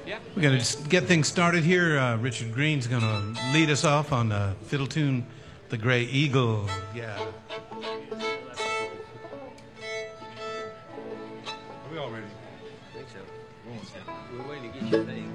We're going to just get things started here. Richard Green's going to lead us off on the fiddle tune, The Gray Eagle. Yeah. Are we all ready? I think so. We're waiting to get your thing.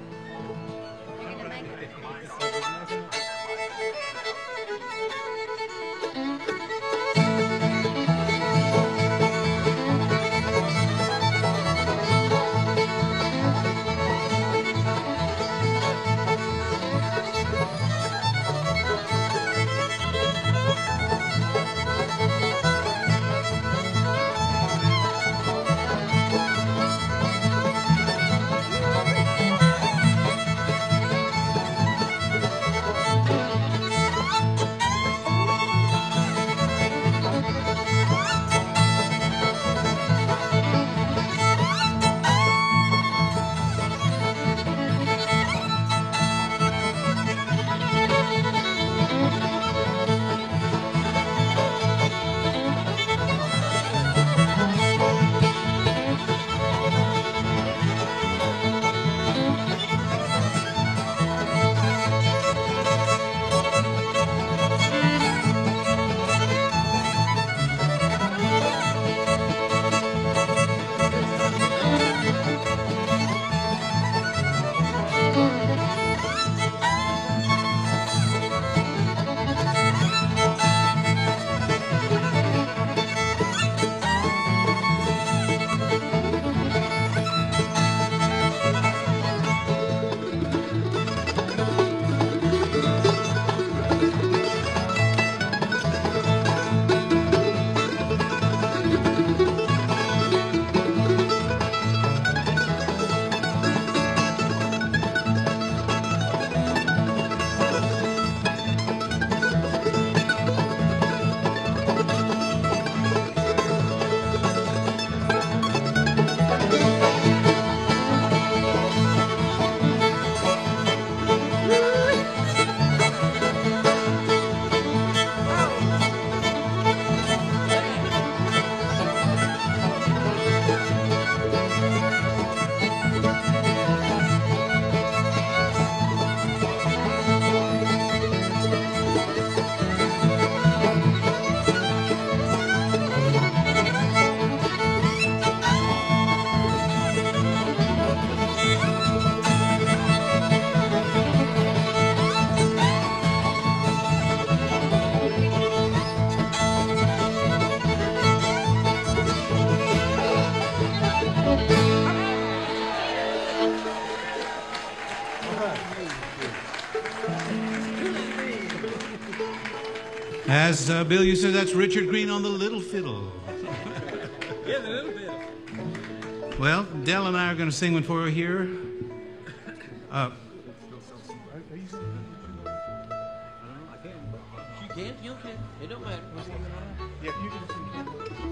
As Bill, you said, that's Richard Green on the little fiddle. Yeah, the little bit. Well, Del and I are going to sing one for you here. I can't. You can. It don't matter. Yeah, you can.